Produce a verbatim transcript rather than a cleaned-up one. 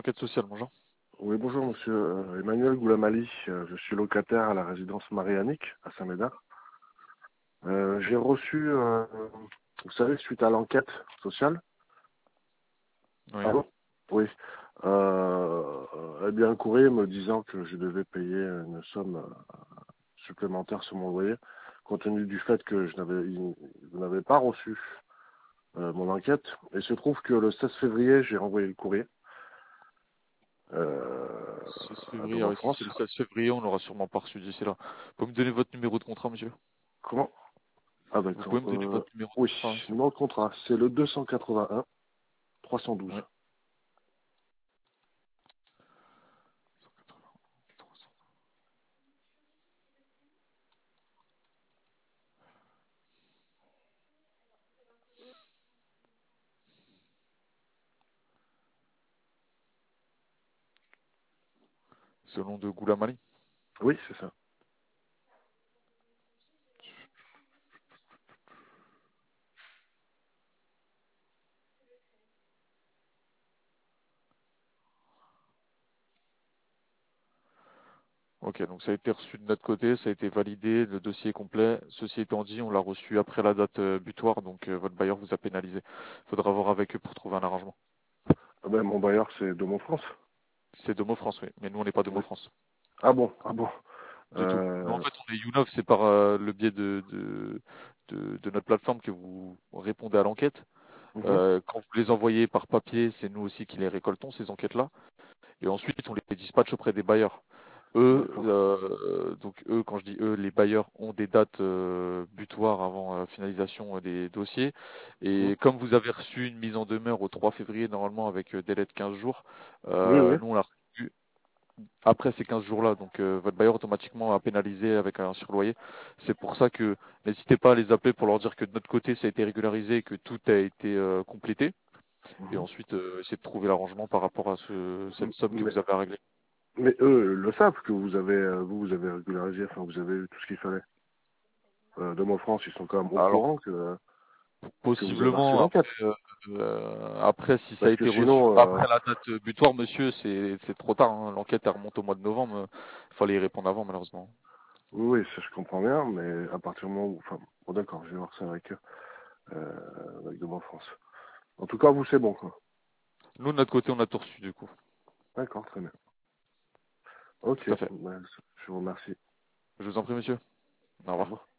enquête sociale, bonjour. Oui, bonjour monsieur euh, Emmanuel Goulamali. Euh, je suis locataire à la résidence Marianique à Saint-Médard. Euh, j'ai reçu, euh, vous savez, suite à l'enquête sociale, Oui. pardon, oui, euh, eh bien un courrier me disant que je devais payer une somme euh, supplémentaire sur mon loyer, compte tenu du fait que je n'avais, il- vous n'avez pas reçu euh, mon enquête. Et il se trouve que le seize février, j'ai renvoyé le courrier euh, seize à février, ah Doma oui, si France. c'est le seize février, on l'aura sûrement pas reçu d'ici là. Vous pouvez me donner votre numéro de contrat, monsieur? Comment? Ah Vous d'accord. pouvez me donner Euh, votre numéro de oui, contrat, monsieur? numéro de contrat, c'est le deux cent quatre-vingt-un trois cent douze. Oui. C'est au nom de Goulamali. Oui, c'est ça. Ok, donc ça a été reçu de notre côté, ça a été validé, le dossier est complet. Ceci étant dit, on l'a reçu après la date euh, butoir, donc euh, votre bailleur vous a pénalisé. Il faudra voir avec eux pour trouver un arrangement. Ah ben, mon bailleur, c'est Domo France. C'est Domo France, oui, mais nous on n'est pas Domo Oui. France. Ah bon, ah bon. Du tout. Nous, en Euh, fait, on est Younov, c'est par euh, le biais de, de, de, de notre plateforme que vous répondez à l'enquête. mhm, Euh, quand vous les envoyez par papier, c'est nous aussi qui les récoltons, ces enquêtes-là. Et ensuite, on les dispatche auprès des bailleurs. Eux, d'accord. euh, donc eux, quand je dis eux, les bailleurs ont des dates euh, butoirs avant euh, finalisation euh, des dossiers. Mhm. Et comme vous avez reçu une mise en demeure au trois février, normalement avec euh, délai de quinze jours, Oui, oui. euh, nous on l'a reçu après ces quinze jours-là. Donc euh, votre bailleur automatiquement a pénalisé avec un surloyer. C'est pour ça que n'hésitez pas à les appeler pour leur dire que de notre côté ça a été régularisé et que tout a été euh, complété. Et Mhm. ensuite euh, essayer de trouver l'arrangement par rapport à ce, cette M- somme que Mais, vous avez à régler. mais eux le savent que vous avez, euh, vous, vous avez régularisé, enfin, vous avez eu tout ce qu'il fallait. Euh, Domo France, ils sont quand même au Alors courant que, que vous avez reçu possiblement l'enquête. après, euh, euh, après si ça a Parce que été reçu sinon, euh, après la date butoir, monsieur, c'est c'est trop tard. Hein. L'enquête elle remonte au mois de novembre. Il fallait y répondre avant malheureusement. oui, oui, ça je comprends bien, mais à partir du moment où, enfin, bon d'accord, je vais voir ça avec eux, euh, avec Domo France. En tout cas, vous, c'est bon, quoi. Nous de notre côté on a tout reçu du coup. D'accord, très bien. Ok, Tout à fait. ben, je vous remercie. Je vous en prie monsieur. Au Au revoir. revoir.